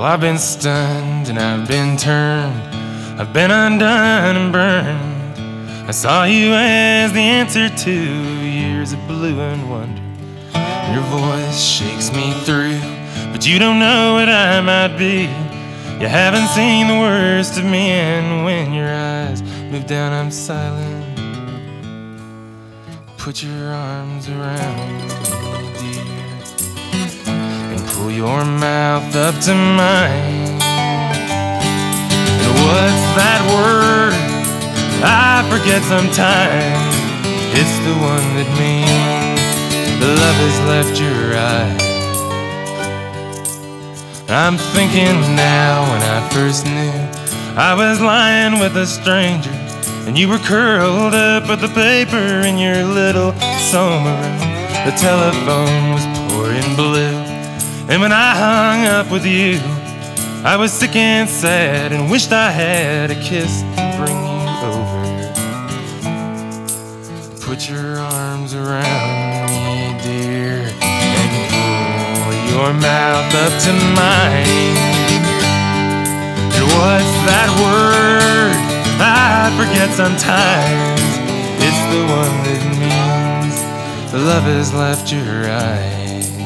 I've been stunned and I've been turned, I've been undone and burned. I saw you as the answer to years of blue and wonder. Your voice shakes me through, but you don't know what I might be. You haven't seen the worst of me, and when your eyes move down, I'm silent. Put your arms around me, dear, and pull your mouth up to mine. And what's that word? I forget sometimes. It's the one that means the love has left your eyes. I'm thinking now, when I first knew I was lying with a stranger, and you were curled up with the paper in your little summer room. The telephone was pouring blue, and when I hung up with you, I was sick and sad and wished I had a kiss to bring you over. Put your arms around me, dear, and pull your mouth up to mine. And what's that word? I forget sometimes. It's the one that means the love has left your eyes.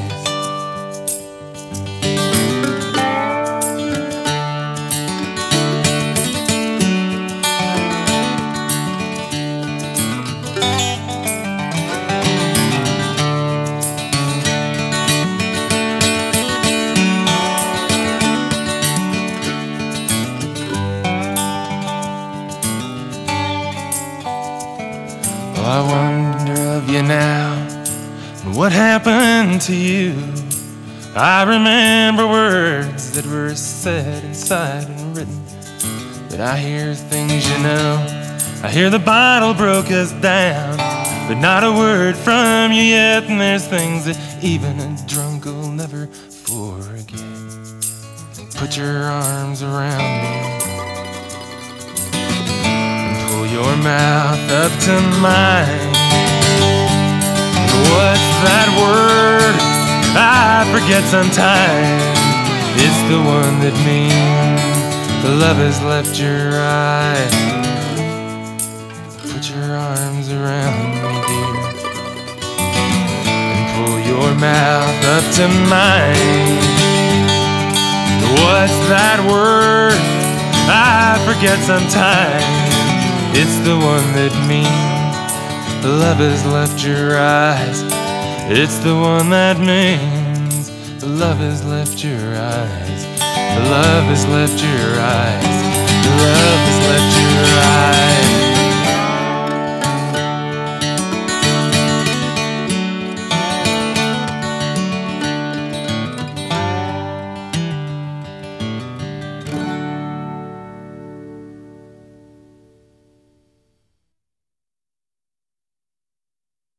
Well, I wonder of you now, and what happened to you. I remember words that were said inside and written, but I hear things you know. I hear the bottle broke us down, but not a word from you yet. And there's things that even a drunk will never forget. Put your arms around me, your mouth up to mine. What's that word? I forget sometimes. It's the one that means the love has left your eyes. Put your arms around me, dear, and pull your mouth up to mine. What's that word? I forget sometimes. It's the one that means the love has left your eyes. It's the one that means the love has left your eyes. The love has left your eyes. The love has left your eyes.